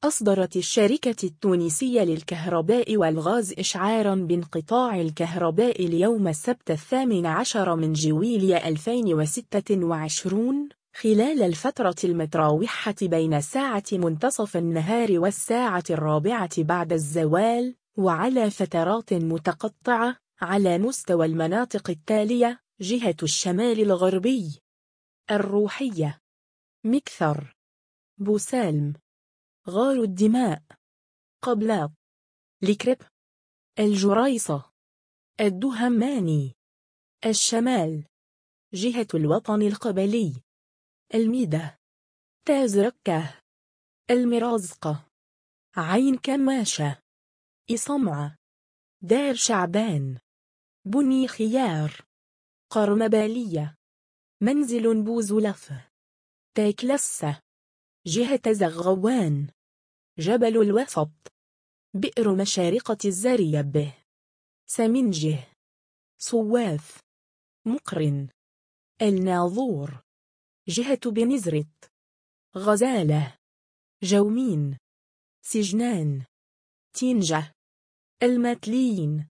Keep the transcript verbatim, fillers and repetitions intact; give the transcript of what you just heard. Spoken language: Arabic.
أصدرت الشركة التونسية للكهرباء والغاز إشعاراً بانقطاع الكهرباء اليوم السبت الثامن عشر من جويلية ألفين وستة وعشرين خلال الفترة المتراوحة بين ساعة منتصف النهار والساعة الرابعة بعد الزوال، وعلى فترات متقطعة على مستوى المناطق التالية: جهة الشمال الغربي، الروحية، مكثر، بوسالم، غار الدماء، قبلاط، لكرب، الجريصة، الدهماني. الشمال: جهة الوطن القبلي، الميدة، تازركة، المرازقة، عين كماشة، إصمعة، دار شعبان، بني خيار، قرمبالية، منزل بوزلف، تاكلسة، جهة زغوان، جبل الوسط، بئر مشارقة الزريب، سمنجه، صواف، مقرن، الناظور، جهة بنزرت، غزالة، جومين، سجنان، تينجة، المتلين.